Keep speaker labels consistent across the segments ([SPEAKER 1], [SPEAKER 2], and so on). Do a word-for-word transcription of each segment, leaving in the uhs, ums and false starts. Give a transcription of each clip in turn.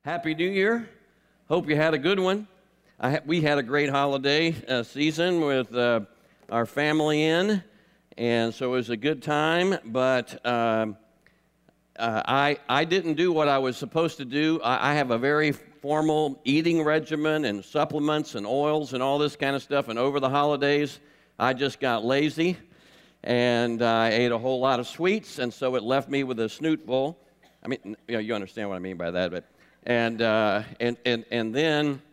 [SPEAKER 1] Happy New Year. Hope you had a good one. I ha we had a great holiday uh, season with uh, our family in, and so it was a good time, but um, uh, I, I didn't do what I was supposed to do. I, I have a very formal eating regimen and supplements and oils and all this kind of stuff, and over the holidays, I just got lazy, and uh, I ate a whole lot of sweets, and so it left me with a snootful. I mean, you know, you understand what I mean by that, but and uh, and and and then,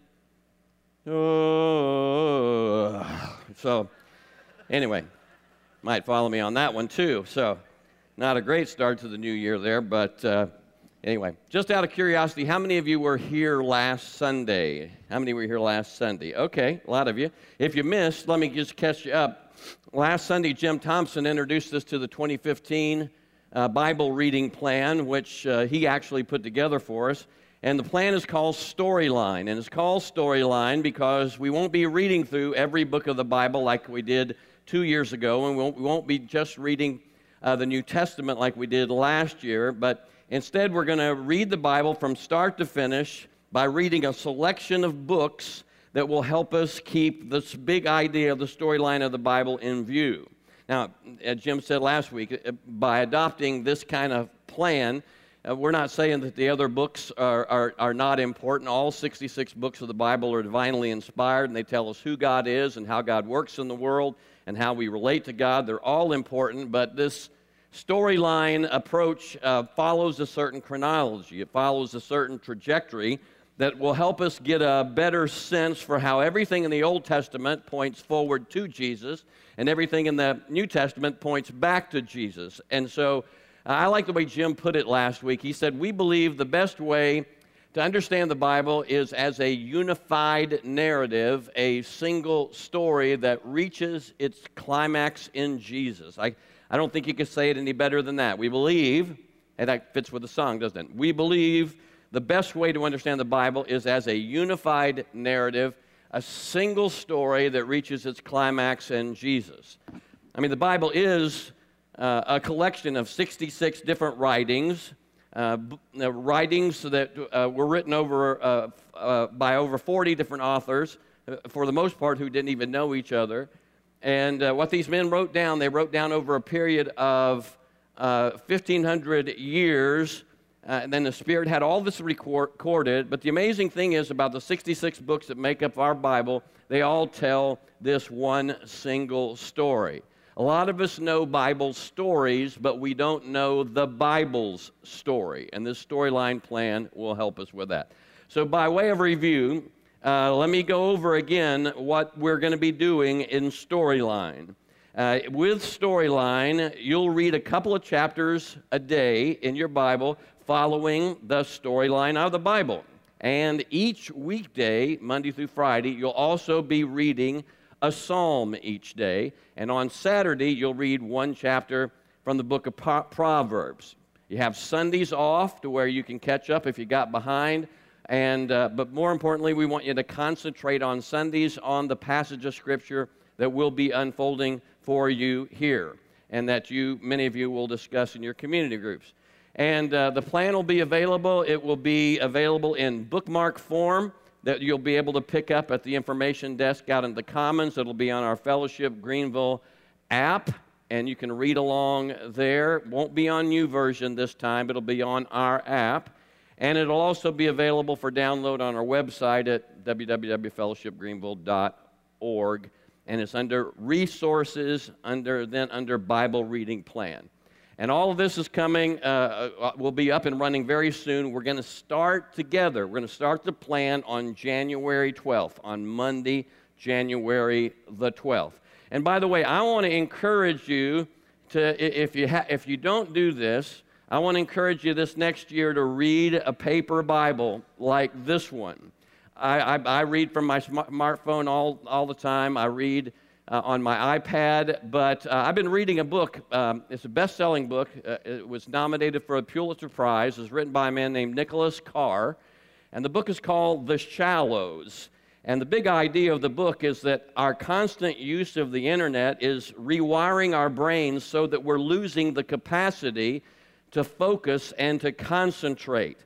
[SPEAKER 1] oh, so anyway, might follow me on that one too. So, not a great start to the new year there, but uh, anyway, just out of curiosity, how many of you were here last Sunday? How many were here last Sunday? Okay, a lot of you. If you missed, let me just catch you up. Last Sunday, Jim Thompson introduced us to the twenty fifteen uh, Bible reading plan, which uh, he actually put together for us. And the plan is called Storyline, and it's called Storyline because we won't be reading through every book of the Bible like we did two years ago, and we won't, we won't be just reading uh, the New Testament like we did last year, but instead we're going to read the Bible from start to finish by reading a selection of books that will help us keep this big idea of the storyline of the Bible in view. Now, as Jim said last week, by adopting this kind of plan, Uh, we're not saying that the other books are, are, are not important. All sixty-six books of the Bible are divinely inspired, and they tell us who God is and how God works in the world and how we relate to God. They're all important, but this storyline approach uh, follows a certain chronology. It follows a certain trajectory that will help us get a better sense for how everything in the Old Testament points forward to Jesus, and everything in the New Testament points back to Jesus. And so I like the way Jim put it last week. He said, we believe the best way to understand the Bible is as a unified narrative, a single story that reaches its climax in Jesus. I, I don't think you could say it any better than that. We believe, and that fits with the song, doesn't it? We believe the best way to understand the Bible is as a unified narrative, a single story that reaches its climax in Jesus. I mean, the Bible is Uh, a collection of sixty-six different writings, uh, uh, writings that uh, were written over uh, uh, by over forty different authors, uh, for the most part who didn't even know each other. And uh, what these men wrote down, they wrote down over a period of uh, fifteen hundred years, uh, and then the Spirit had all this recorded. But the amazing thing is about the sixty-six books that make up our Bible, they all tell this one single story. A lot of us know Bible stories, but we don't know the Bible's story, and this storyline plan will help us with that. So by way of review, uh, let me go over again what we're going to be doing in Storyline. Uh, with Storyline, you'll read a couple of chapters a day in your Bible following the storyline of the Bible. And each weekday, Monday through Friday, you'll also be reading a psalm each day, and on Saturday you'll read one chapter from the book of Proverbs. You have Sundays off to where you can catch up if you got behind, and uh, but more importantly, we want you to concentrate on Sundays on the passage of Scripture that will be unfolding for you here, and that you, many of you, will discuss in your community groups. And uh, the plan will be available. It will be available in bookmark form that you'll be able to pick up at the information desk out in the Commons. It'll be on our Fellowship Greenville app, and you can read along there. It won't be on YouVersion this time. It'll be on our app. And it'll also be available for download on our website at w w w dot fellowship greenville dot org. And it's under Resources, under then under Bible Reading Plan. And all of this is coming, uh, will be up and running very soon. We're going to start together. We're going to start the plan on January twelfth, on Monday, January the twelfth. And by the way, I want to encourage you to, if you, ha if you don't do this, I want to encourage you this next year to read a paper Bible like this one. I, I, I read from my smartphone all, all the time. I read Uh, on my iPad, but uh, I've been reading a book. Um, it's a best-selling book. Uh, it was nominated for a Pulitzer Prize. It's written by a man named Nicholas Carr, and the book is called The Shallows. And the big idea of the book is that our constant use of the internet is rewiring our brains so that we're losing the capacity to focus and to concentrate.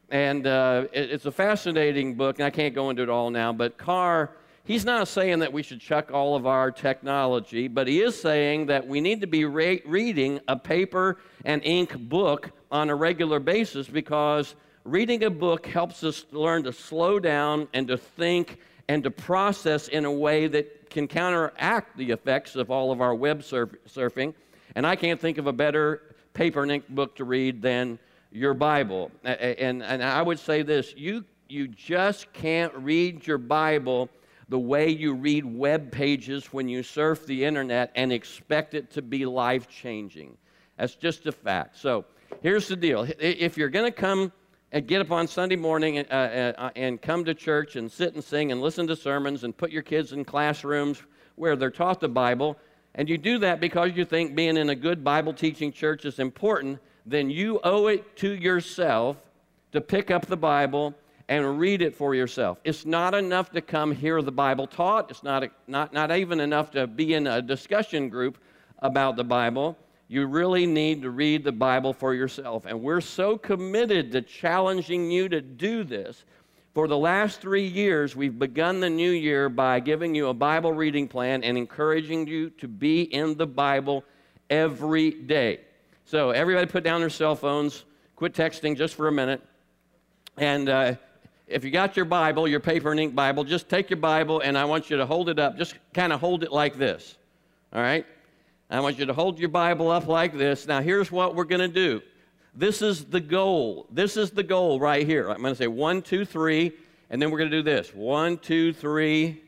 [SPEAKER 1] And uh, it, it's a fascinating book, and I can't go into it all now, but Carr, he's not saying that we should chuck all of our technology, but he is saying that we need to be re- reading a paper and ink book on a regular basis, because reading a book helps us learn to slow down and to think and to process in a way that can counteract the effects of all of our web surf- surfing. And I can't think of a better paper and ink book to read than your Bible. And, and I would say this, you, you just can't read your Bible the way you read web pages when you surf the internet and expect it to be life-changing. That's just a fact. So here's the deal. If you're going to come and get up on Sunday morning uh, uh, and come to church and sit and sing and listen to sermons and put your kids in classrooms where they're taught the Bible, and you do that because you think being in a good Bible teaching church is important, then you owe it to yourself to pick up the Bible and read it for yourself. It's not enough to come hear the Bible taught. It's not, not, not even enough to be in a discussion group about the Bible. You really need to read the Bible for yourself. And we're so committed to challenging you to do this. For the last three years, we've begun the new year by giving you a Bible reading plan and encouraging you to be in the Bible every day. So everybody put down their cell phones, quit texting just for a minute. And uh, if you got your Bible, your paper and ink Bible, just take your Bible and I want you to hold it up. Just kind of hold it like this, all right? I want you to hold your Bible up like this. Now, here's what we're going to do. This is the goal. This is the goal right here. I'm going to say one, two, three, and then we're going to do this. One, two, three.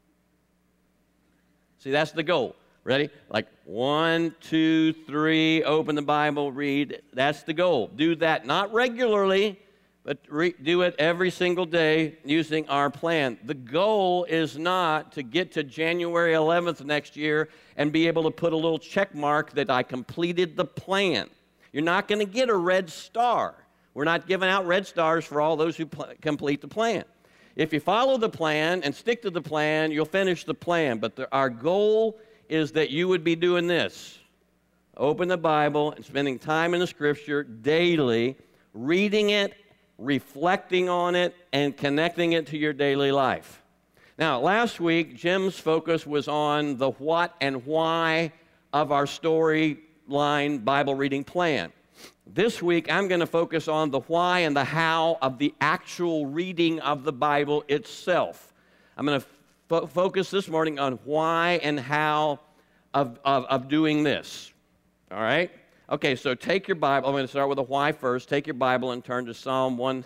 [SPEAKER 1] See, that's the goal. Ready? Like one, two, three, open the Bible, read. That's the goal. Do that not regularly, but re- do it every single day using our plan. The goal is not to get to January eleventh next year and be able to put a little check mark that I completed the plan. You're not going to get a red star. We're not giving out red stars for all those who pl- complete the plan. If you follow the plan and stick to the plan, you'll finish the plan. But the, our goal is that you would be doing this. Open the Bible and spending time in the Scripture daily, reading it, reflecting on it, and connecting it to your daily life. Now, last week, Jim's focus was on the what and why of our storyline Bible reading plan. This week, I'm going to focus on the why and the how of the actual reading of the Bible itself. I'm going to fo- focus this morning on why and how of, of, of doing this. All right? Okay, so take your Bible. I'm going to start with a why first. Take your Bible and turn to Psalm one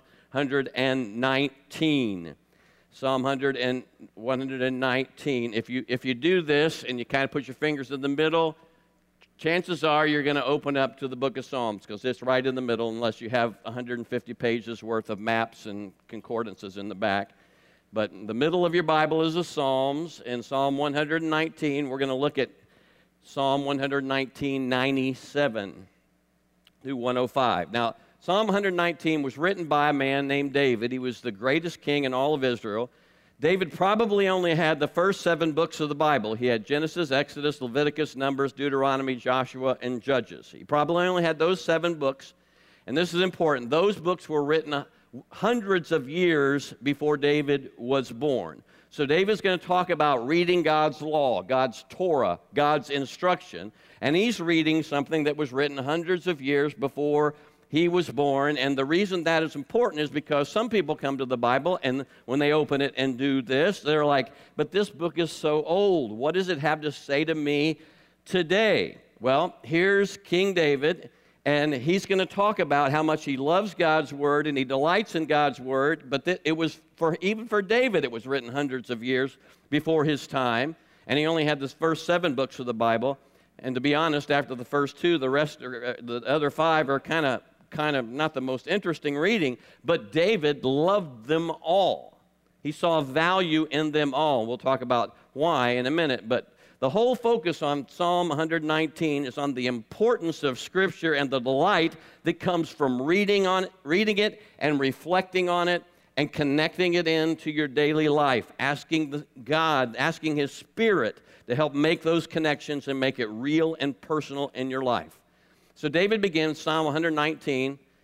[SPEAKER 1] nineteen. Psalm one nineteen. If you, if you do this and you kind of put your fingers in the middle, chances are you're going to open up to the book of Psalms, because it's right in the middle, unless you have one hundred fifty pages worth of maps and concordances in the back. But in the middle of your Bible is the Psalms. In Psalm one nineteen, we're going to look at Psalm one nineteen, ninety-seven through one oh five. Now, Psalm one nineteen was written by a man named David. He was the greatest king in all of Israel. David probably only had the first seven books of the Bible. He had Genesis, Exodus, Leviticus, Numbers, Deuteronomy, Joshua, and Judges. He probably only had those seven books. And this is important. Those books were written hundreds of years before David was born. So David's going to talk about reading God's law, God's Torah, God's instruction, and he's reading something that was written hundreds of years before he was born. And the reason that is important is because some people come to the Bible, and when they open it and do this, they're like, but this book is so old. What does it have to say to me today? Well, here's King David, and he's going to talk about how much he loves God's Word and he delights in God's Word, but th- it was, for even for David, it was written hundreds of years before his time, and he only had the first seven books of the Bible. And to be honest, after the first two, the rest, are, the other five are kind of, kind of not the most interesting reading, but David loved them all. He saw value in them all. We'll talk about why in a minute, but the whole focus on Psalm one nineteen is on the importance of Scripture and the delight that comes from reading on it, reading it and reflecting on it and connecting it into your daily life, asking the God, asking His Spirit to help make those connections and make it real and personal in your life. So David begins Psalm one nineteen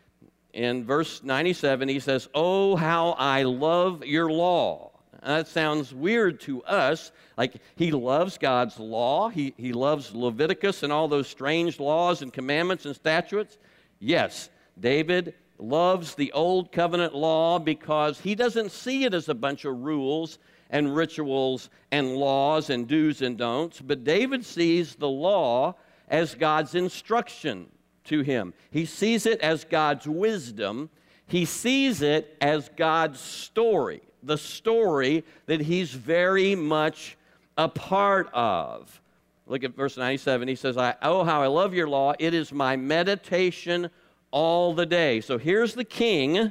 [SPEAKER 1] in verse ninety-seven, he says, "Oh, how I love your law." Now, that sounds weird to us, like he loves God's law. He, he loves Leviticus and all those strange laws and commandments and statutes. Yes, David loves the old covenant law because he doesn't see it as a bunch of rules and rituals and laws and do's and don'ts, but David sees the law as God's instruction to him. He sees it as God's wisdom. He sees it as God's story, the story that he's very much a part of. Look at verse ninety-seven. He says, I, "Oh, how I love your law. It is my meditation all the day." So here's the king,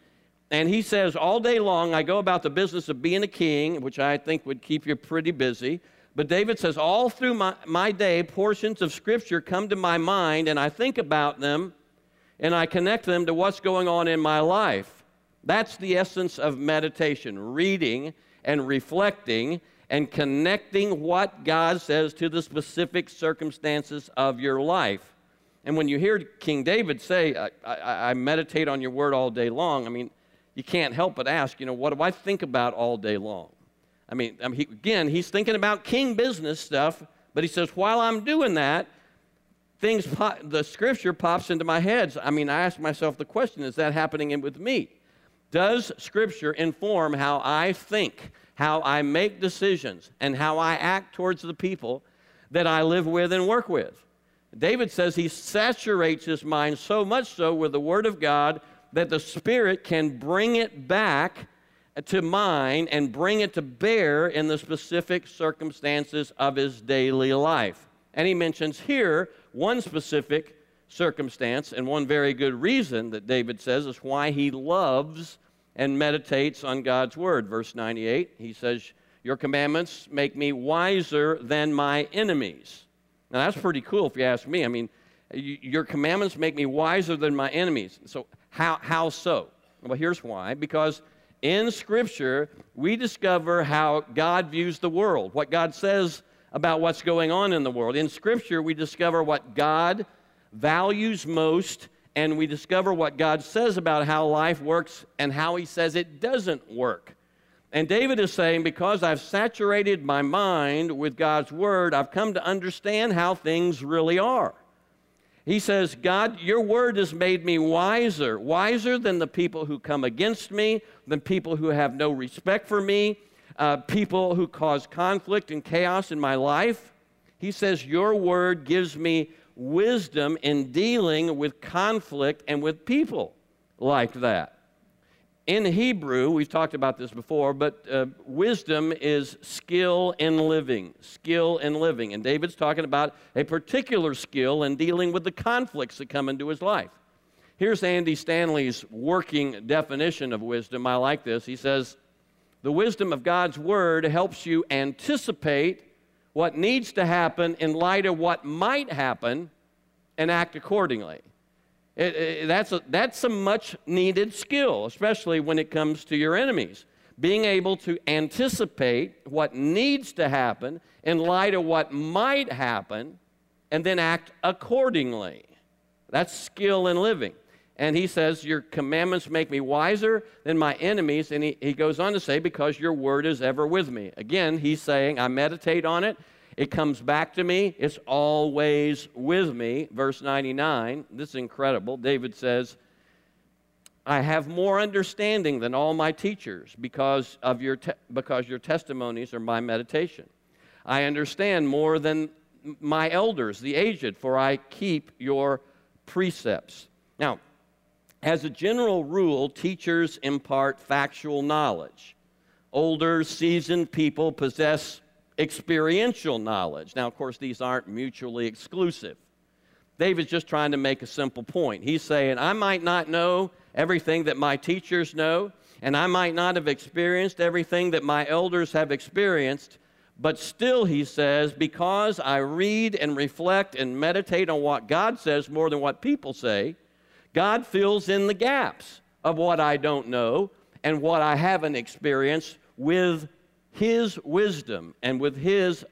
[SPEAKER 1] and he says, all day long, I go about the business of being a king, which I think would keep you pretty busy. But David says, all through my, my day, portions of Scripture come to my mind, and I think about them, and I connect them to what's going on in my life. That's the essence of meditation, reading and reflecting and connecting what God says to the specific circumstances of your life. And when you hear King David say, I, I, I meditate on your word all day long, I mean, you can't help but ask, you know, what do I think about all day long? I mean, I mean he, again, he's thinking about king business stuff, but he says, while I'm doing that, things, pop, the Scripture pops into my head. I mean, I ask myself the question, is that happening with me? Does Scripture inform how I think, how I make decisions, and how I act towards the people that I live with and work with? David says he saturates his mind so much so with the Word of God that the Spirit can bring it back to mind and bring it to bear in the specific circumstances of his daily life. And he mentions here one specific circumstance and one very good reason that David says is why he loves and meditates on God's Word. Verse ninety-eight, he says, "Your commandments make me wiser than my enemies." Now, that's pretty cool if you ask me. I mean, your commandments make me wiser than my enemies. So how, how so? Well, here's why. Because in Scripture, we discover how God views the world, what God says about what's going on in the world. In Scripture, we discover what God values most, and we discover what God says about how life works and how he says it doesn't work. And David is saying, because I've saturated my mind with God's Word, I've come to understand how things really are. He says, God, your Word has made me wiser, wiser than the people who come against me, than people who have no respect for me, uh, people who cause conflict and chaos in my life. He says, your Word gives me wisdom in dealing with conflict and with people like that. In Hebrew, we've talked about this before, but uh, wisdom is skill in living, skill in living. And David's talking about a particular skill in dealing with the conflicts that come into his life. Here's Andy Stanley's working definition of wisdom. I like this. He says, the wisdom of God's Word helps you anticipate what needs to happen in light of what might happen and act accordingly. It, it, that's, a, that's a much-needed skill, especially when it comes to your enemies. Being able to anticipate what needs to happen in light of what might happen and then act accordingly. That's skill in living. And he says, your commandments make me wiser than my enemies. And he, he goes on to say, because your word is ever with me. Again, he's saying, I meditate on it. It comes back to me. It's always with me. Verse ninety-nine, this is incredible. David says, I have more understanding than all my teachers because of your te- because your testimonies are my meditation. I understand more than my elders, the aged, for I keep your precepts. Now, as a general rule, teachers impart factual knowledge. Older, seasoned people possess experiential knowledge. Now, of course, these aren't mutually exclusive. David's just trying to make a simple point. He's saying, I might not know everything that my teachers know, and I might not have experienced everything that my elders have experienced, but still, he says, because I read and reflect and meditate on what God says more than what people say, God fills in the gaps of what I don't know and what I haven't experienced with His wisdom and with His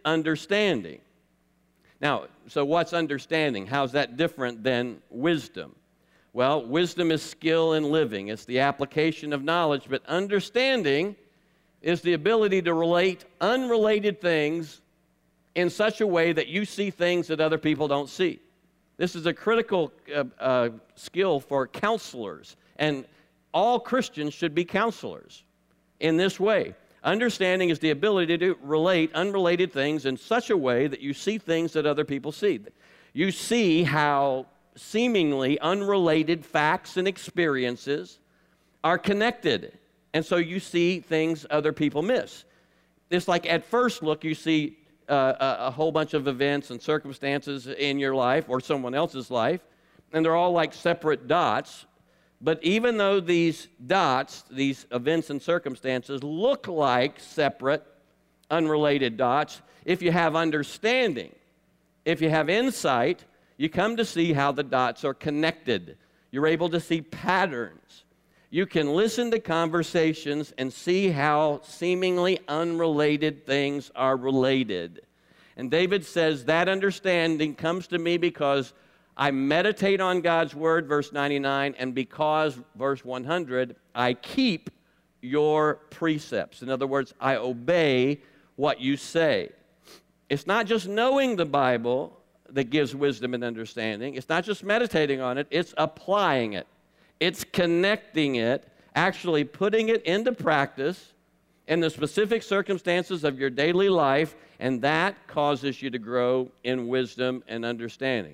[SPEAKER 1] understanding. Now, so what's understanding? How's that different than wisdom? Well, wisdom is skill in living. It's the application of knowledge, but understanding is the ability to relate unrelated things in such a way that you see things that other people don't see. This is a critical uh, uh, skill for counselors, and all Christians should be counselors in this way. Understanding is the ability to relate unrelated things in such a way that you see things that other people see. You see how seemingly unrelated facts and experiences are connected, and so you see things other people miss. It's like at first look, you see uh, a, a whole bunch of events and circumstances in your life or someone else's life, and they're all like separate dots. But even though these dots, these events and circumstances, look like separate, unrelated dots, if you have understanding, if you have insight, you come to see how the dots are connected. You're able to see patterns. You can listen to conversations and see how seemingly unrelated things are related. And David says that understanding comes to me because I meditate on God's word, verse ninety-nine, and because, verse one hundred, I keep your precepts. In other words, I obey what you say. It's not just knowing the Bible that gives wisdom and understanding. It's not just meditating on it. It's applying it. It's connecting it, actually putting it into practice in the specific circumstances of your daily life, and that causes you to grow in wisdom and understanding.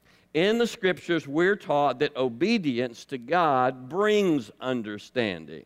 [SPEAKER 1] In the Scriptures, we're taught that obedience to God brings understanding.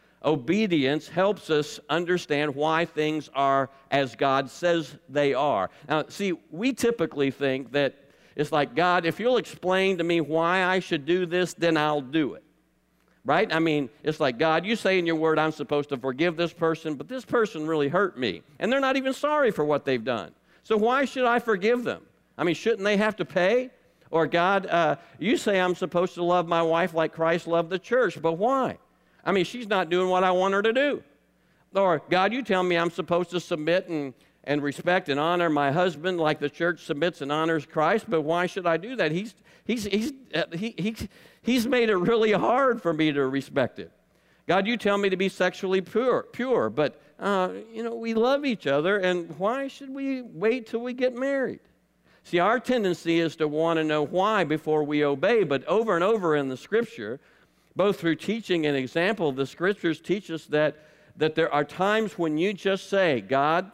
[SPEAKER 1] Obedience helps us understand why things are as God says they are. Now, see, we typically think that it's like, God, if you'll explain to me why I should do this, then I'll do it. Right? I mean, it's like, God, you say in your word I'm supposed to forgive this person, but this person really hurt me, and they're not even sorry for what they've done. So why should I forgive them? I mean, shouldn't they have to pay? Or, God, uh, you say I'm supposed to love my wife like Christ loved the church, but why? I mean, she's not doing what I want her to do. Or, God, you tell me I'm supposed to submit and, and respect and honor my husband like the church submits and honors Christ, but why should I do that? He's, he's, he's, uh, he, he, he's made it really hard for me to respect it. God, you tell me to be sexually pure, pure but, uh, you know, we love each other, and why should we wait till we get married? See, our tendency is to want to know why before we obey, but over and over in the Scripture, both through teaching and example, the Scriptures teach us that, that there are times when you just say, God,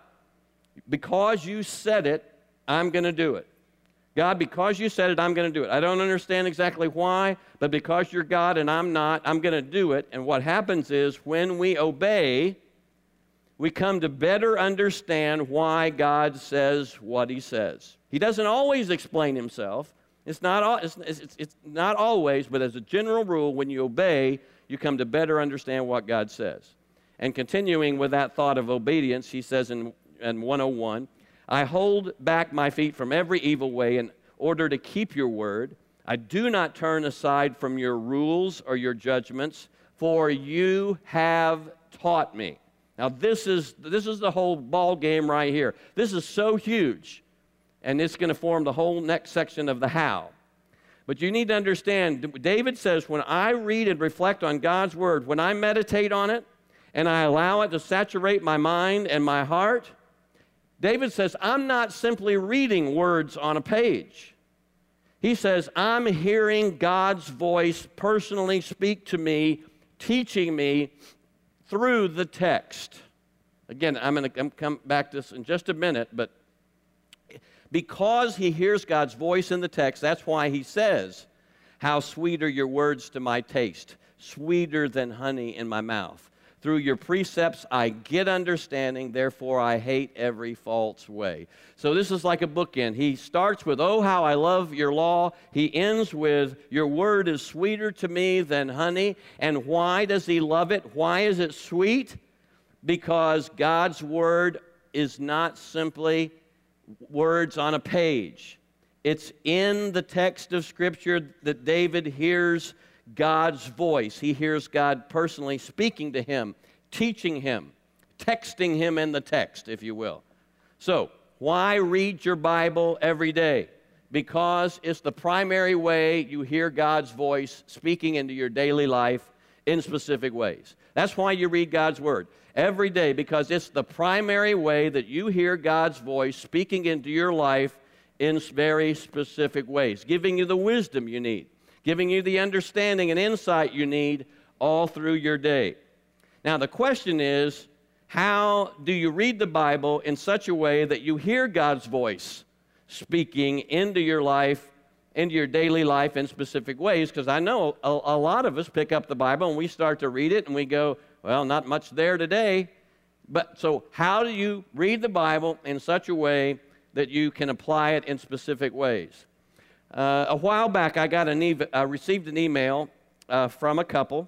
[SPEAKER 1] because you said it, I'm going to do it. God, because you said it, I'm going to do it. I don't understand exactly why, but because you're God and I'm not, I'm going to do it. And what happens is when we obey, we come to better understand why God says what he says. He doesn't always explain himself. It's not, it's, it's, it's not always, but as a general rule, when you obey, you come to better understand what God says. And continuing with that thought of obedience, he says in, in one oh one, I hold back my feet from every evil way in order to keep your word. I do not turn aside from your rules or your judgments, for you have taught me. Now, this is, this is the whole ball game right here. This is so huge, and it's going to form the whole next section of the how. But you need to understand, David says, when I read and reflect on God's word, when I meditate on it, and I allow it to saturate my mind and my heart, David says, I'm not simply reading words on a page. He says, I'm hearing God's voice personally speak to me, teaching me through the text. Again, I'm going to come back to this in just a minute, but because he hears God's voice in the text, that's why he says, how sweet are your words to my taste, sweeter than honey in my mouth. Through your precepts I get understanding, therefore I hate every false way. So this is like a bookend. He starts with, oh, how I love your law. He ends with, your word is sweeter to me than honey. And why does he love it? Why is it sweet? Because God's word is not simply words on a page. It's in the text of Scripture that David hears God's voice. He hears God personally speaking to him, teaching him, texting him in the text, if you will. So, why read your Bible every day? because it's the primary way you hear God's voice speaking into your daily life in specific ways. That's why you read God's Word every day, because it's the primary way that you hear God's voice speaking into your life in very specific ways, giving you the wisdom you need, giving you the understanding and insight you need all through your day. Now, the question is, how do you read the Bible in such a way that you hear God's voice speaking into your life, into your daily life in specific ways? Because I know a, a lot of us pick up the Bible and we start to read it and we go, well, not much there today. But so how do you read the Bible in such a way that you can apply it in specific ways? Uh, a while back, I got an e- uh, received an email uh, from a couple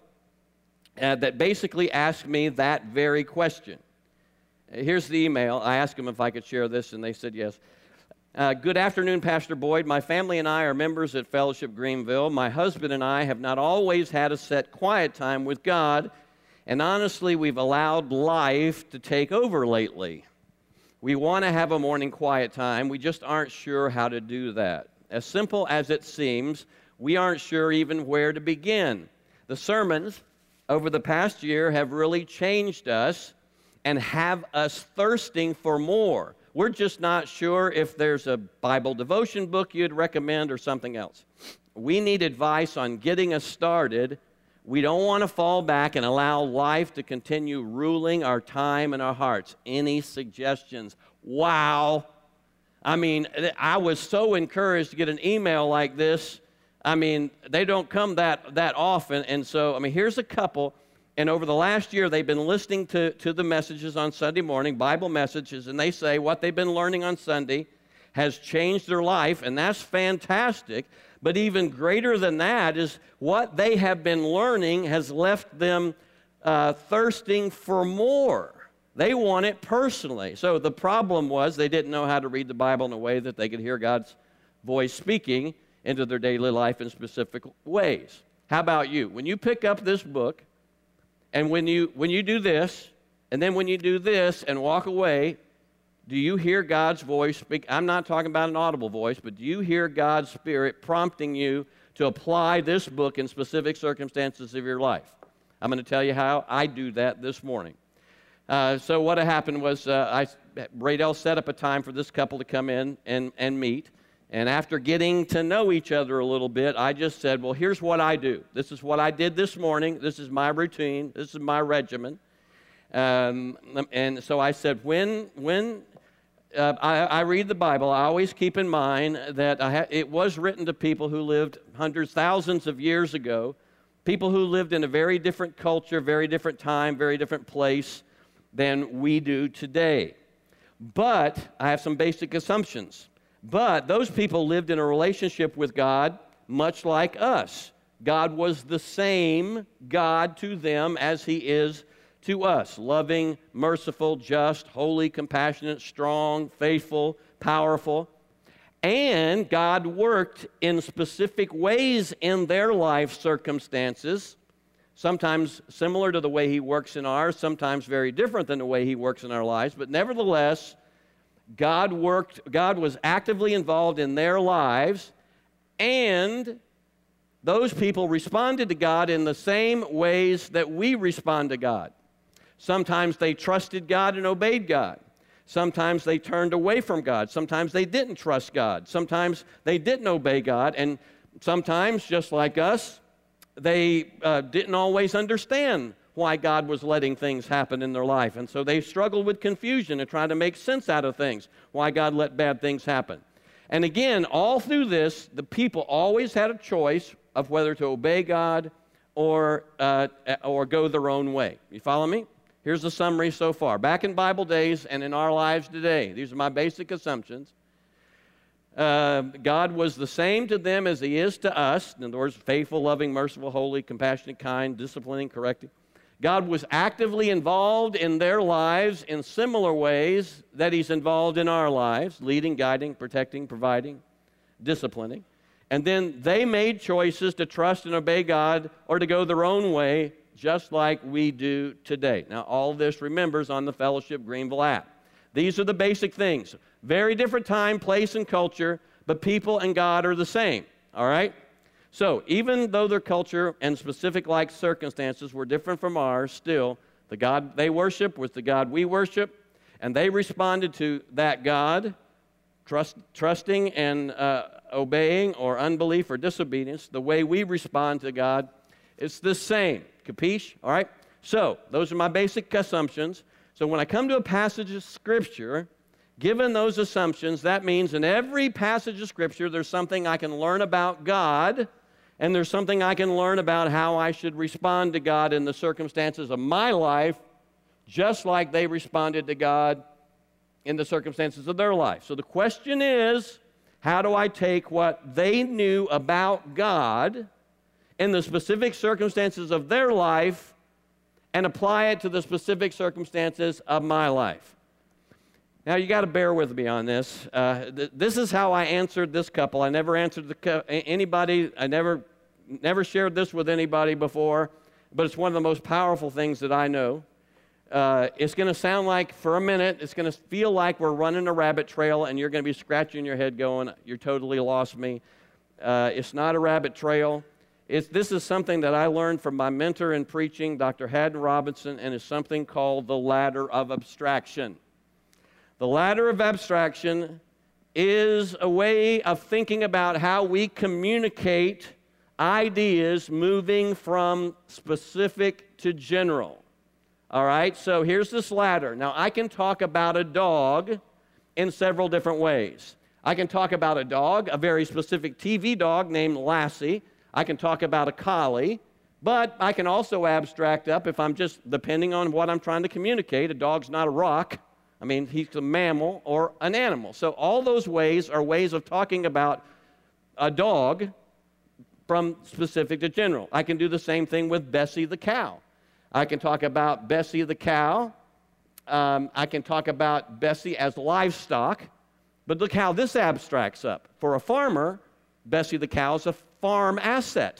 [SPEAKER 1] uh, that basically asked me that very question. Uh, here's the email. I asked them if I could share this, and they said yes. Uh, Good afternoon, Pastor Boyd. My family and I are members at Fellowship Greenville. My husband and I have not always had a set quiet time with God, and honestly, we've allowed life to take over lately. We want to have a morning quiet time. We just aren't sure how to do that. As simple as it seems, we aren't sure even where to begin. The sermons over the past year have really changed us and have us thirsting for more. We're just not sure if there's a Bible devotion book you'd recommend or something else. We need advice on getting us started. We don't want to fall back and allow life to continue ruling our time and our hearts. Any suggestions? Wow. I mean, I was so encouraged to get an email like this. I mean, they don't come that, that often. And so, I mean, here's a couple. And over the last year, they've been listening to, to the messages on Sunday morning, Bible messages, and they say what they've been learning on Sunday has changed their life, and that's fantastic. But even greater than that is what they have been learning has left them uh, thirsting for more. They want it personally. So the problem was they didn't know how to read the Bible in a way that they could hear God's voice speaking into their daily life in specific ways. How about you? When you pick up this book, and when you when you do this, and then when you do this and walk away, do you hear God's voice speak? I'm not talking about an audible voice, but do you hear God's Spirit prompting you to apply this book in specific circumstances of your life? I'm going to tell you how I do that this morning. Uh, so what had happened was uh, I, Radel set up a time for this couple to come in and, and meet. And after getting to know each other a little bit, I just said, well, here's what I do. This is what I did this morning. This is my routine. This is my regimen. Um, and so I said, when, when uh, I, I read the Bible, I always keep in mind that I ha- it was written to people who lived hundreds, thousands of years ago, people who lived in a very different culture, very different time, very different place than we do today. But I have some basic assumptions. But those people lived in a relationship with God much like us. God was the same God to them as He is to us. Loving, merciful, just, holy, compassionate, strong, faithful, powerful. And God worked in specific ways in their life circumstances, sometimes similar to the way He works in ours, sometimes very different than the way He works in our lives, but nevertheless, God worked, God was actively involved in their lives, and those people responded to God in the same ways that we respond to God. Sometimes they trusted God and obeyed God. Sometimes they turned away from God. Sometimes they didn't trust God. Sometimes they didn't obey God. And sometimes, just like us, they uh, didn't always understand why God was letting things happen in their life. And so they struggled with confusion and trying to make sense out of things, why God let bad things happen. And again, all through this, the people always had a choice of whether to obey God or, uh, or go their own way. You follow me? Here's the summary so far. Back in Bible days and in our lives today, these are my basic assumptions. Uh, God was the same to them as He is to us. In other words, faithful, loving, merciful, holy, compassionate, kind, disciplining, correcting. God was actively involved in their lives in similar ways that He's involved in our lives, leading, guiding, protecting, providing, disciplining. And then they made choices to trust and obey God or to go their own way, just like we do today. Now, all this, remembers, on the Fellowship Greenville app. These are the basic things. Very different time, place, and culture, but people and God are the same, all right? So even though their culture and specific like circumstances were different from ours, still, the God they worship was the God we worship, and they responded to that God, trust, trusting and uh, obeying, or unbelief or disobedience. The way we respond to God, it's the same. Capiche? All right? So those are my basic assumptions. So when I come to a passage of Scripture, given those assumptions, that means in every passage of Scripture there's something I can learn about God, and there's something I can learn about how I should respond to God in the circumstances of my life, just like they responded to God in the circumstances of their life. So the question is, how do I take what they knew about God in the specific circumstances of their life and apply it to the specific circumstances of my life? Now, you got to bear with me on this. Uh, th- this is how I answered this couple. I never answered the cu- anybody. I never, never shared this with anybody before, but it's one of the most powerful things that I know. Uh, it's going to sound like, for a minute, it's going to feel like we're running a rabbit trail, and you're going to be scratching your head going, "You totally lost me." Uh, it's not a rabbit trail. It's, this is something that I learned from my mentor in preaching, Doctor Haddon Robinson, and it's something called the ladder of abstraction. The ladder of abstraction is a way of thinking about how we communicate ideas moving from specific to general. All right, so here's this ladder. Now, I can talk about a dog in several different ways. I can talk about a dog, a very specific T V dog named Lassie. I can talk about a collie, but I can also abstract up, if I'm just, depending on what I'm trying to communicate, a dog's not a rock. I mean, he's a mammal or an animal. So all those ways are ways of talking about a dog from specific to general. I can do the same thing with Bessie the cow. I can talk about Bessie the cow. Um, I can talk about Bessie as livestock. But look how this abstracts up. For a farmer, Bessie the cow is a farm asset.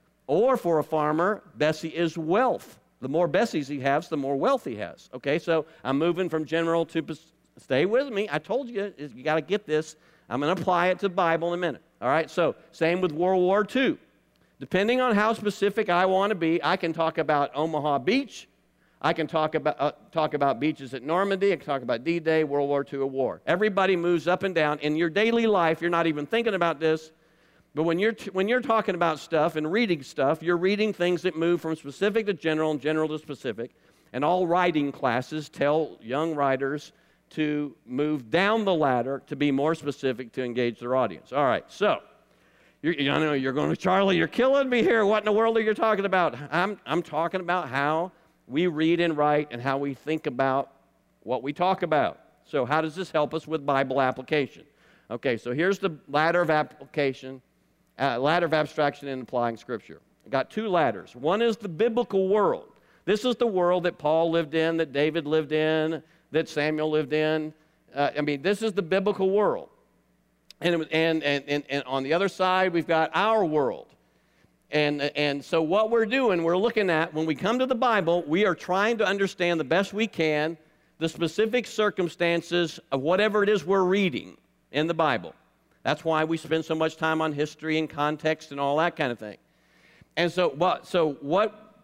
[SPEAKER 1] Or for a farmer, Bessie is wealth. The more Bessies he has, the more wealth he has. Okay, so I'm moving from general to, stay with me. I told you, you got to get this. I'm going to apply it to the Bible in a minute. All right, so same with World War Two. Depending on how specific I want to be, I can talk about Omaha Beach. I can talk about, uh, talk about beaches at Normandy. I can talk about D-Day, World War Two, or war. Everybody moves up and down. In your daily life, you're not even thinking about this. But when you're, t- when you're talking about stuff and reading stuff, you're reading things that move from specific to general and general to specific. And all writing classes tell young writers to move down the ladder to be more specific to engage their audience. All right, so you're, I know you're going, "Charlie, you're killing me here. What in the world are you talking about?" I'm, I'm talking about how we read and write and how we think about what we talk about. So how does this help us with Bible application? Okay, so here's the ladder of application. Uh, ladder of abstraction in applying Scripture. I've got two ladders. One is the biblical world. This is the world that Paul lived in, that David lived in, that Samuel lived in. Uh, I mean, this is the biblical world. And, and, and, and, and on the other side, we've got our world. And, and so what we're doing, we're looking at, when we come to the Bible, we are trying to understand the best we can the specific circumstances of whatever it is we're reading in the Bible. That's why we spend so much time on history and context and all that kind of thing. And so what, so what,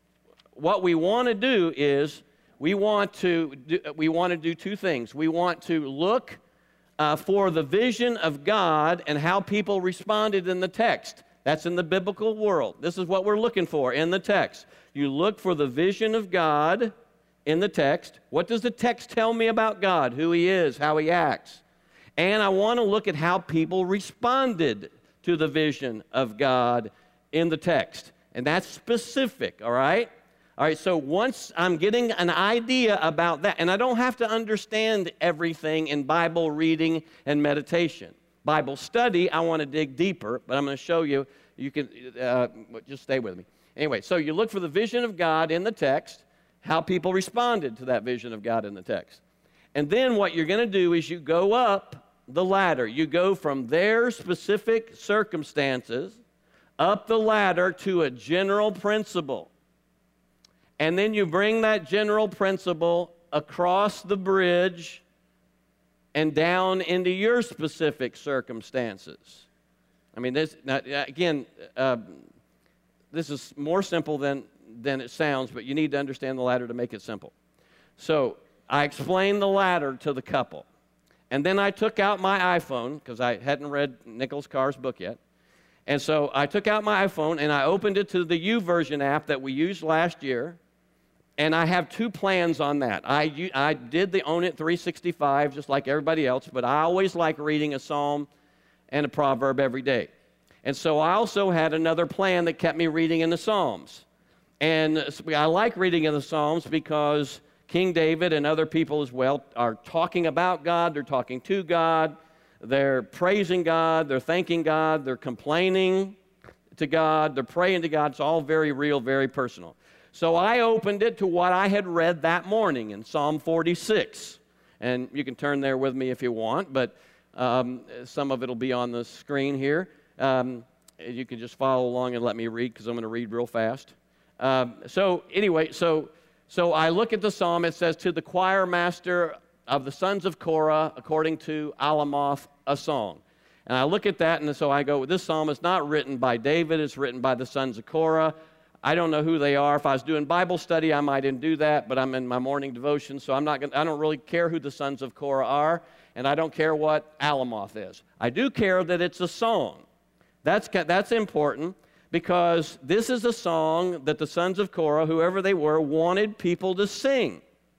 [SPEAKER 1] what we want to do is we want to do, we want to do two things. We want to look uh, for the vision of God and how people responded in the text. That's in the biblical world. This is what we're looking for in the text. You look for the vision of God in the text. What does the text tell me about God, who He is, how He acts? And I want to look at how people responded to the vision of God in the text. And that's specific, all right? All right, so once I'm getting an idea about that, and I don't have to understand everything in Bible reading and meditation. Bible study, I want to dig deeper, but I'm going to show you. You can, uh, just stay with me. Anyway, so you look for the vision of God in the text, how people responded to that vision of God in the text. And then what you're going to do is you go up the ladder. You go from their specific circumstances up the ladder to a general principle. And then you bring that general principle across the bridge and down into your specific circumstances. I mean, this, now, again, uh, this is more simple than, than it sounds, but you need to understand the ladder to make it simple. So I explained the ladder to the couple. And then I took out my iPhone, because I hadn't read Nicholas Carr's book yet. And so I took out my iPhone, and I opened it to the YouVersion app that we used last year. And I have two plans on that. I, I did the Own It three sixty-five, just like everybody else, but I always like reading a psalm and a proverb every day. And so I also had another plan that kept me reading in the Psalms. And I like reading in the Psalms because King David and other people as well are talking about God, they're talking to God, they're praising God, they're thanking God, they're complaining to God, they're praying to God. It's all very real, very personal. So I opened it to what I had read that morning in Psalm forty-six. And you can turn there with me if you want, but um, some of it will be on the screen here. Um, you can just follow along and let me read, because I'm going to read real fast. Um, so anyway, so so I look at the psalm. It says, to the choir master of the sons of Korah, according to Alamoth, a song. And I look at that, and so I go, this psalm is not written by David. It's written by the sons of Korah. I don't know who they are. If I was doing Bible study, I might do that, but I'm in my morning devotion, so I'm not gonna, I don't really care who the sons of Korah are, and I don't care what Alamoth is. I do care that it's a song. That's, that's important, because this is a song that the sons of Korah, whoever they were, wanted people to sing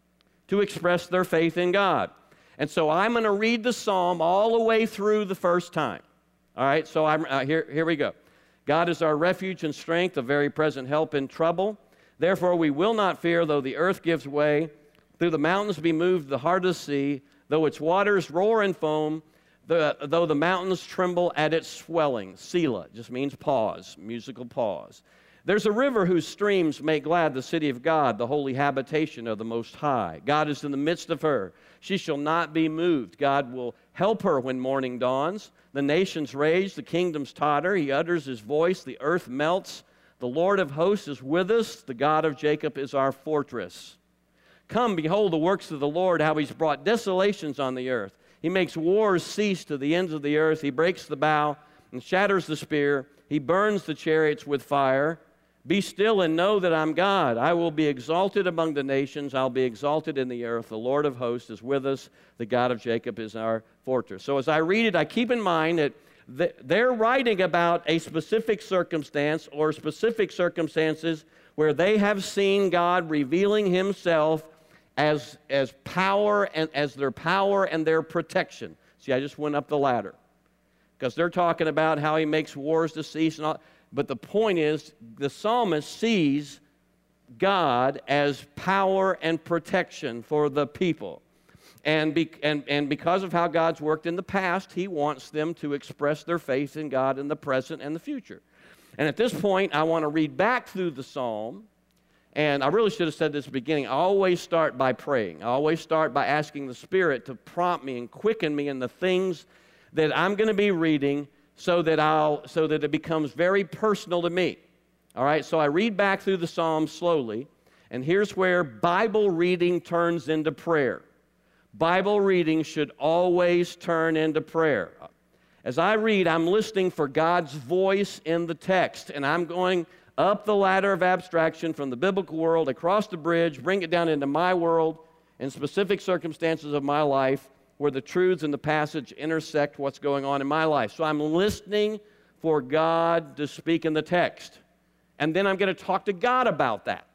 [SPEAKER 1] to express their faith in God. And so I'm going to read the psalm all the way through the first time. All right, so I'm, uh, here, here we go. God is our refuge and strength, a very present help in trouble. Therefore we will not fear, though the earth gives way, though the mountains be moved, the heart of the sea, though its waters roar and foam, the, though the mountains tremble at its swelling. Selah just means pause, musical pause. There's a river whose streams make glad the city of God, the holy habitation of the Most High. God is in the midst of her. She shall not be moved. God will help her when morning dawns. The nations rage, the kingdoms totter. He utters his voice, the earth melts. The Lord of hosts is with us. The God of Jacob is our fortress. Come, behold the works of the Lord, how he's brought desolations on the earth. He makes wars cease to the ends of the earth. He breaks the bow and shatters the spear. He burns the chariots with fire. Be still and know that I'm God. I will be exalted among the nations. I'll be exalted in the earth. The Lord of hosts is with us. The God of Jacob is our fortress. So as I read it, I keep in mind that they're writing about a specific circumstance or specific circumstances where they have seen God revealing himself as, as power and as their power and their protection. See, I just went up the ladder because they're talking about how he makes wars to cease and all. But the point is, the psalmist sees God as power and protection for the people. And, be, and, and because of how God's worked in the past, he wants them to express their faith in God in the present and the future. And at this point, I want to read back through the psalm. And I really should have said this at the beginning. I always start by praying. I always start by asking the Spirit to prompt me and quicken me in the things that I'm going to be reading, so that I'll so that it becomes very personal to me. All right, so I read back through the Psalms slowly, and here's where Bible reading turns into prayer. Bible reading should always turn into prayer. As I read, I'm listening for God's voice in the text, and I'm going up the ladder of abstraction from the biblical world, across the bridge, bring it down into my world and specific circumstances of my life, where the truths in the passage intersect what's going on in my life. So I'm listening for God to speak in the text. And then I'm going to talk to God about that.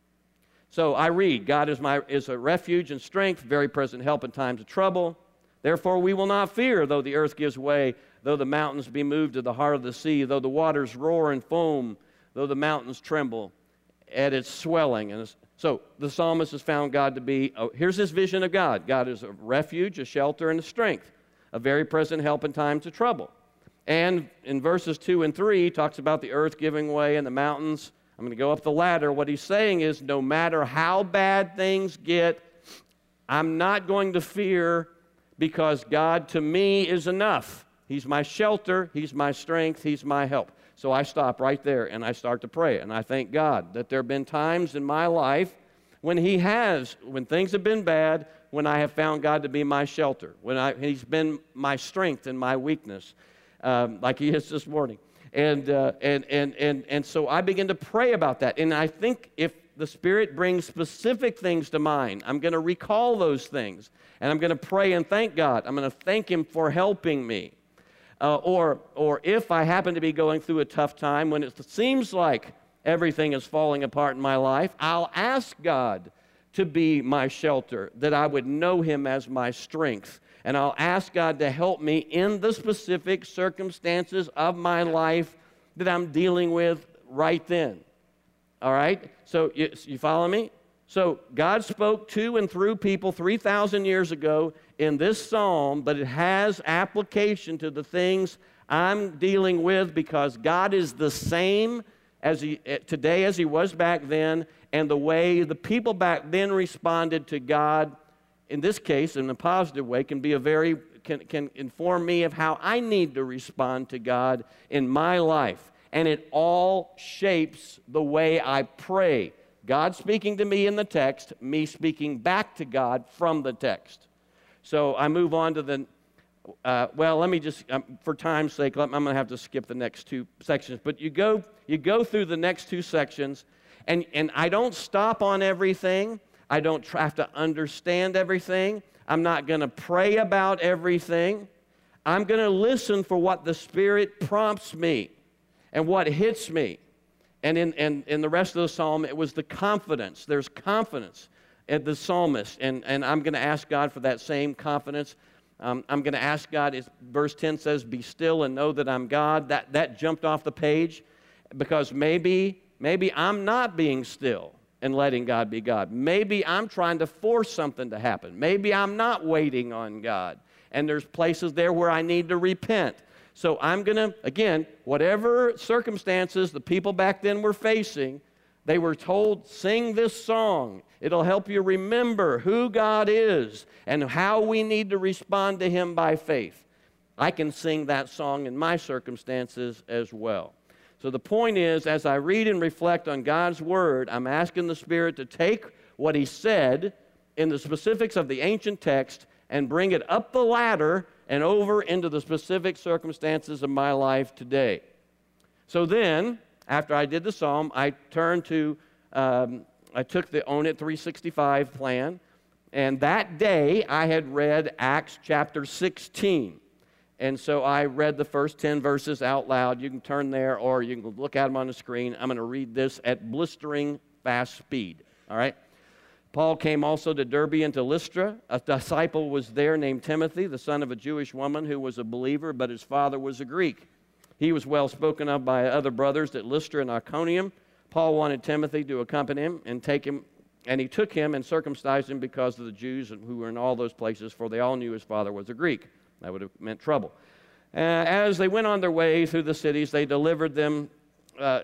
[SPEAKER 1] So I read, God is, my, is a refuge and strength, very present help in times of trouble. Therefore we will not fear, though the earth gives way, though the mountains be moved to the heart of the sea, though the waters roar and foam, though the mountains tremble at its swelling. And so the psalmist has found God to be, oh, here's his vision of God. God is a refuge, a shelter, and a strength, a very present help in times of trouble. And in verses two and three, he talks about the earth giving way and the mountains. I'm going to go up the ladder. What he's saying is, no matter how bad things get, I'm not going to fear, because God to me is enough. He's my shelter, he's my strength, he's my help. So I stop right there and I start to pray. And I thank God that there have been times in my life when he has, when things have been bad, when I have found God to be my shelter, when I, he's been my strength and my weakness, um, like he is this morning. And, uh, and, and, and, and so I begin to pray about that. And I think if the Spirit brings specific things to mind, I'm going to recall those things. And I'm going to pray and thank God. I'm going to thank him for helping me. Uh, or, or if I happen to be going through a tough time, when it seems like everything is falling apart in my life, I'll ask God to be my shelter, that I would know him as my strength. And I'll ask God to help me in the specific circumstances of my life that I'm dealing with right then. All right? So you, you follow me? So God spoke to and through people three thousand years ago in this psalm, but it has application to the things I'm dealing with, because God is the same as he, today as he was back then, and the way the people back then responded to God, in this case, in a positive way, can be a very, can, can inform me of how I need to respond to God in my life. And it all shapes the way I pray. God speaking to me in the text, me speaking back to God from the text. So I move on to the, uh, well, let me just, um, for time's sake, I'm going to have to skip the next two sections. But you go, you go through the next two sections, and, and I don't stop on everything. I don't have to understand everything. I'm not going to pray about everything. I'm going to listen for what the Spirit prompts me and what hits me. And in, in, in the rest of the psalm, it was the confidence. There's confidence in the psalmist. And, and I'm going to ask God for that same confidence. Um, I'm going to ask God, as verse ten says, be still and know that I'm God. That, that jumped off the page, because maybe, maybe I'm not being still and letting God be God. Maybe I'm trying to force something to happen. Maybe I'm not waiting on God. And there's places there where I need to repent. So I'm going to, again, whatever circumstances the people back then were facing, they were told, sing this song. It'll help you remember who God is and how we need to respond to him by faith. I can sing that song in my circumstances as well. So the point is, as I read and reflect on God's word, I'm asking the Spirit to take what he said in the specifics of the ancient text and bring it up the ladder and over into the specific circumstances of my life today. So then, after I did the psalm, I turned to, um, I took the Own It three sixty-five plan, and that day I had read Acts chapter sixteen. And so I read the first ten verses out loud. You can turn there, or you can look at them on the screen. I'm going to read this at blistering fast speed, all right? Paul came also to Derbe and to Lystra. A disciple was there named Timothy, the son of a Jewish woman who was a believer, but his father was a Greek. He was well spoken of by other brothers at Lystra and Iconium. Paul wanted Timothy to accompany him and take him, and he took him and circumcised him because of the Jews who were in all those places, for they all knew his father was a Greek. That would have meant trouble. Uh, as they went on their way through the cities, they delivered them, uh,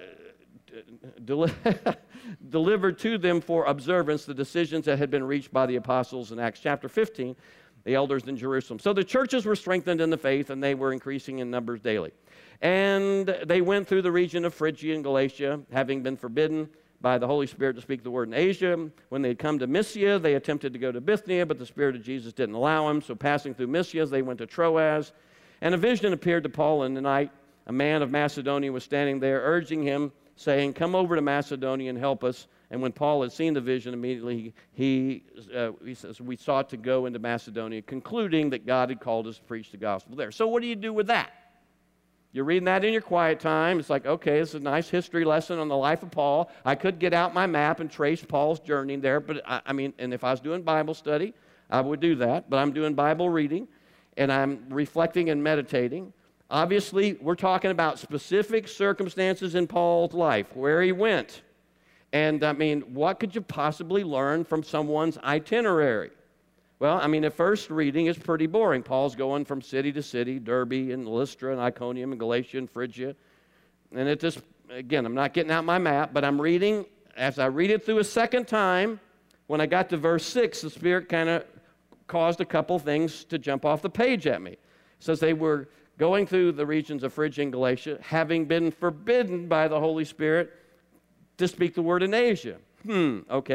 [SPEAKER 1] deli- delivered to them for observance the decisions that had been reached by the apostles in Acts chapter fifteen, the elders in Jerusalem. So the churches were strengthened in the faith, and they were increasing in numbers daily. And they went through the region of Phrygia and Galatia, having been forbidden by the Holy Spirit to speak the word in Asia. When they had come to Mysia, they attempted to go to Bithynia, but the Spirit of Jesus didn't allow them. So passing through Mysia, they went to Troas. And a vision appeared to Paul in the night. A man of Macedonia was standing there, urging him, saying, come over to Macedonia and help us. And when Paul had seen the vision, immediately he, uh, he says, we sought to go into Macedonia, concluding that God had called us to preach the gospel there. So what do you do with that? You're reading that in your quiet time. It's like, okay, this is a nice history lesson on the life of Paul. I could get out my map and trace Paul's journey there, but I, I mean, and if I was doing Bible study, I would do that. But I'm doing Bible reading, and I'm reflecting and meditating. Obviously, we're talking about specific circumstances in Paul's life, where he went. And, I mean, what could you possibly learn from someone's itinerary? Well, I mean, at first reading is pretty boring. Paul's going from city to city, Derbe and Lystra and Iconium and Galatia and Phrygia. And it just, again, I'm not getting out my map, but I'm reading. As I read it through a second time, when I got to verse six, the Spirit kind of caused a couple things to jump off the page at me. It says they were going through the regions of Phrygia and Galatia, having been forbidden by the Holy Spirit to speak the word in Asia. Hmm, okay.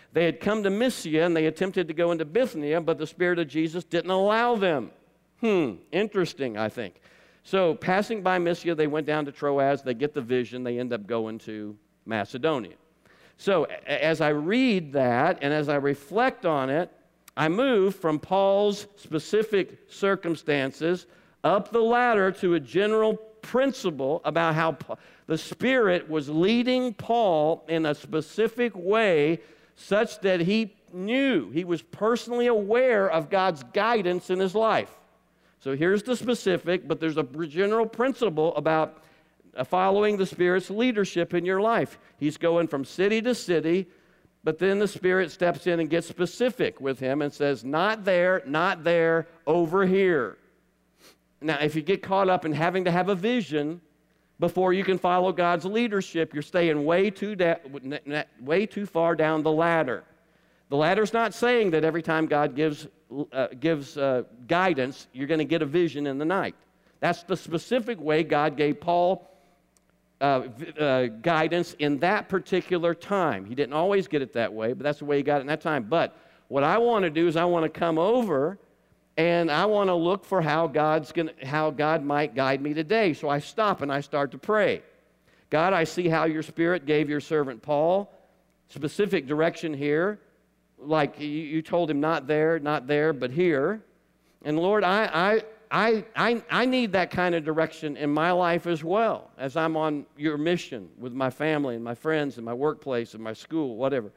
[SPEAKER 1] They had come to Mysia, and they attempted to go into Bithynia, but the Spirit of Jesus didn't allow them. Hmm, interesting, I think. So passing by Mysia, they went down to Troas. They get the vision. They end up going to Macedonia. So as I read that and as I reflect on it, I move from Paul's specific circumstances up the ladder to a general principle about how the Spirit was leading Paul in a specific way such that he knew, he was personally aware of God's guidance in his life. So here's the specific, but there's a general principle about following the Spirit's leadership in your life. He's going from city to city, but then the Spirit steps in and gets specific with him and says, not there, not there, over here. Now, if you get caught up in having to have a vision before you can follow God's leadership, you're staying way too, da- way too far down the ladder. The ladder's not saying that every time God gives, uh, gives uh, guidance, you're going to get a vision in the night. That's the specific way God gave Paul uh, uh, guidance in that particular time. He didn't always get it that way, but that's the way he got it in that time. But what I want to do is I want to come over and I want to look for how God's gonna, how God might guide me today. So I stop and I start to pray. God, I see how your Spirit gave your servant Paul specific direction here. Like you, you told him not there, not there, but here. And Lord, I, I, I, I, I need that kind of direction in my life as well as I'm on your mission with my family and my friends and my workplace and my school, whatever.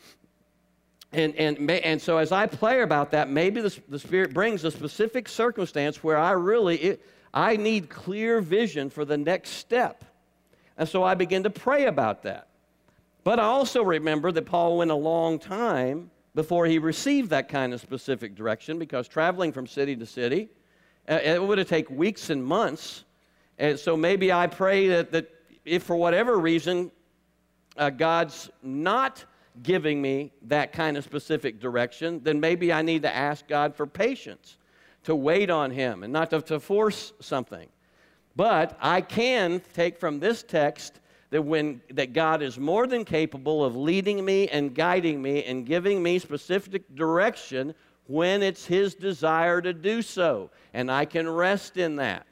[SPEAKER 1] And, and, and so as I pray about that, maybe the, the Spirit brings a specific circumstance where I really, it, I need clear vision for the next step. And so I begin to pray about that. But I also remember that Paul went a long time before he received that kind of specific direction, because traveling from city to city, uh, it would have taken weeks and months. And so maybe I pray that, that if for whatever reason uh, God's not giving me that kind of specific direction, then maybe I need to ask God for patience, to wait on Him and not to, to force something. But I can take from this text that when that God is more than capable of leading me and guiding me and giving me specific direction when it's His desire to do so, and I can rest in that.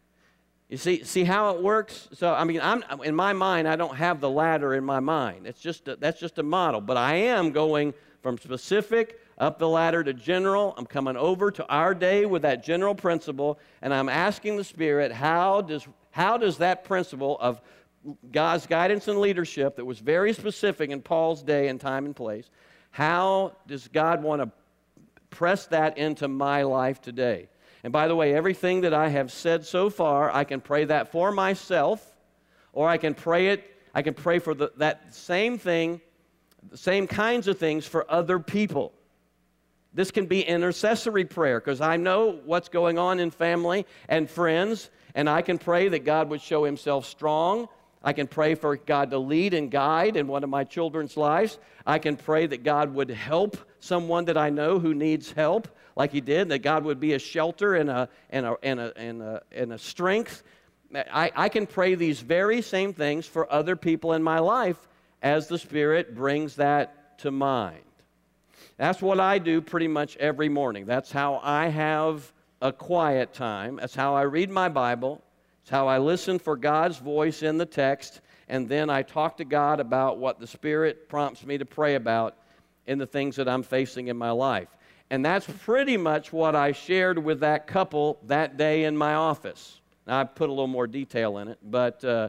[SPEAKER 1] You see, see how it works? So, I mean, I'm, in my mind, I don't have the ladder in my mind. It's just a, that's just a model. But I am going from specific up the ladder to general. I'm coming over to our day with that general principle, and I'm asking the Spirit, how does, how does that principle of God's guidance and leadership that was very specific in Paul's day and time and place, how does God want to press that into my life today? And by the way, everything that I have said so far, I can pray that for myself, or I can pray it, I can pray for the, that same thing, the same kinds of things for other people. This can be intercessory prayer, because I know what's going on in family and friends, and I can pray that God would show Himself strong. I can pray for God to lead and guide in one of my children's lives. I can pray that God would help someone that I know who needs help, like He did, that God would be a shelter and a, and a, and a, and a, and a strength. I, I can pray these very same things for other people in my life as the Spirit brings that to mind. That's what I do pretty much every morning. That's how I have a quiet time. That's how I read my Bible. It's how I listen for God's voice in the text, and then I talk to God about what the Spirit prompts me to pray about in the things that I'm facing in my life. And that's pretty much what I shared with that couple that day in my office. Now, I put a little more detail in it, but uh,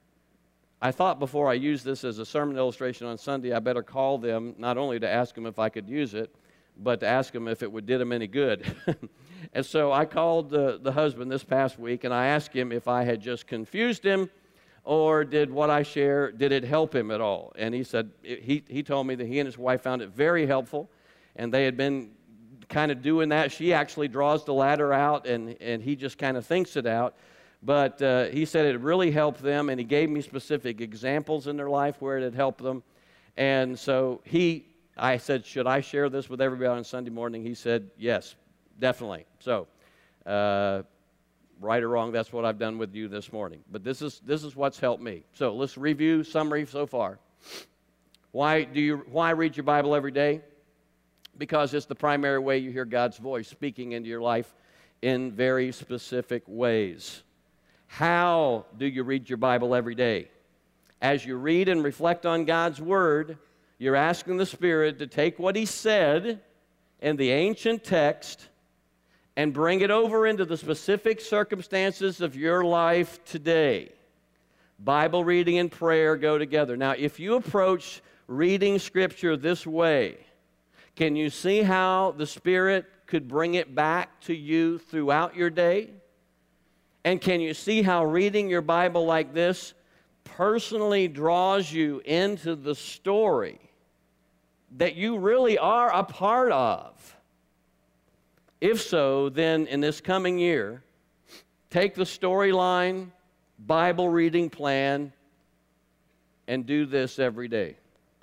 [SPEAKER 1] I thought before I used this as a sermon illustration on Sunday, I better call them, not only to ask them if I could use it, but to ask them if it would did them any good. And so I called the, the husband this past week, and I asked him if I had just confused him, or did what I share, did it help him at all? And he said, he, he told me that he and his wife found it very helpful, and they had been kind of doing that. She actually draws the ladder out, and, and he just kind of thinks it out. But uh, he said it really helped them, and he gave me specific examples in their life where it had helped them. And so he, I said, should I share this with everybody on Sunday morning? He said, yes, definitely. So, uh, right or wrong, that's what I've done with you this morning. But this is, this is what's helped me. So let's review summary so far. Why do you why read your Bible every day? Because it's the primary way you hear God's voice speaking into your life in very specific ways. How do you read your Bible every day? As you read and reflect on God's Word, you're asking the Spirit to take what He said in the ancient text and bring it over into the specific circumstances of your life today. Bible reading and prayer go together. Now, if you approach reading Scripture this way, can you see how the Spirit could bring it back to you throughout your day? And can you see how reading your Bible like this personally draws you into the story that you really are a part of? If so, then in this coming year, take the storyline, Bible reading plan, and do this every day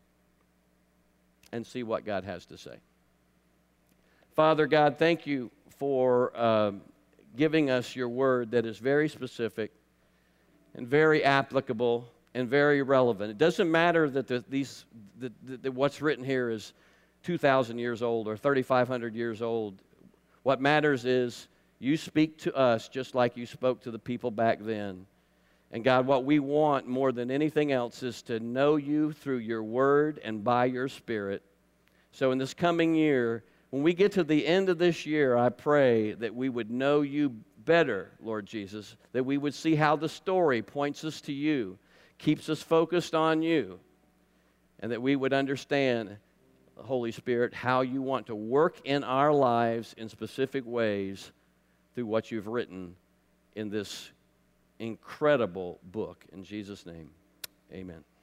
[SPEAKER 1] and see what God has to say. Father God, thank you for uh, giving us your word that is very specific and very applicable and very relevant. It doesn't matter that the, these, the, the, what's written here is two thousand years old or thirty-five hundred years old. What matters is you speak to us just like you spoke to the people back then. And God, what we want more than anything else is to know you through your word and by your Spirit. So in this coming year, when we get to the end of this year, I pray that we would know you better, Lord Jesus, that we would see how the story points us to you, keeps us focused on you, and that we would understand, Holy Spirit, how you want to work in our lives in specific ways through what you've written in this incredible book. In Jesus' name, amen.